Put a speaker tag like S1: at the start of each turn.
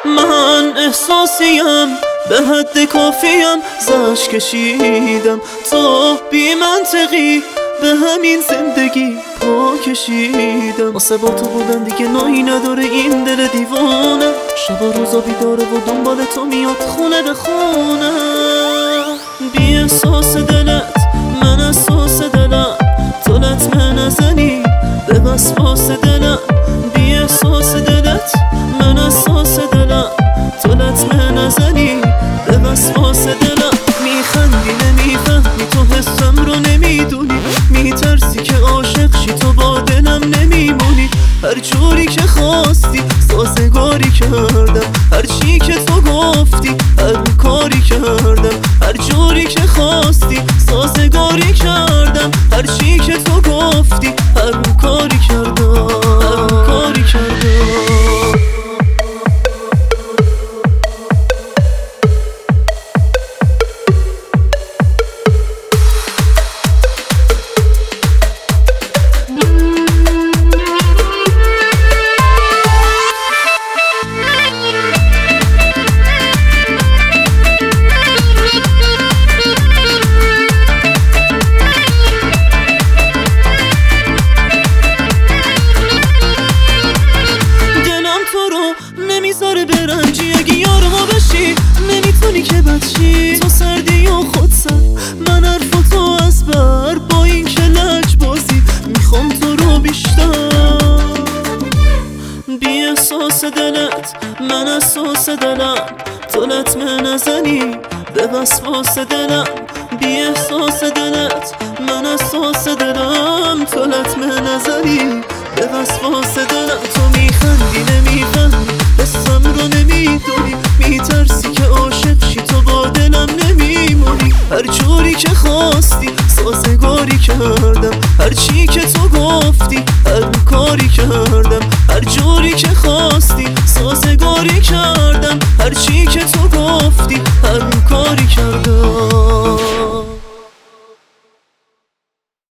S1: من احساسیم به حد کافیم زش کشیدم، تو بی منطقی به همین زندگی پا کشیدم. واسه با تو بودن دیگه نایی نداره این دل دیوانه، شب روزا بیداره و دنبال تو میاد خونه به خونه. بی احساس دلت من احساس دلم، تو لطمه نزنی به وسواس دلم. بی احساس دلت من احساس دلم، تو لطمه نزنی به وسواس دلم. میخندی نمیفهمی تو حسم رو نمیدونی، میترسی که عاشق شی تو با دلم نمیمونی. هر جوری که خواستی سازگاری کردم، هر چی که تو گفتی هر کاری کردم. هر جوری که خواستی سازگاری کردم، هر چی که تو گفتی هر کاری کردم، هر کاری کردم. نمیذاره برنجی اگه یار ما بشی، نمیتونی که بدشی تو سردی و خود سر. من حرفاتو از بر با این که لج بازی میخوام تو رو بیشتر. بی احساس دلت من احساس دلم، تو لطمه نزنی به وسواس دلم. بی احساس دلت من احساس دلم، تو لطمه نزنی به وسواس دلم. تو میخندی نمیفهمی حسم رو نمیدونی، میترسی که عاشق شی تو با دلم نمیمونی. هر جوری که خواستی سازگاری کردم، هر چی که تو گفتی هر کاری کردم. هر جوری که خواستی سازگاری کردم، هر چی که تو گفتی هر کاری کردم.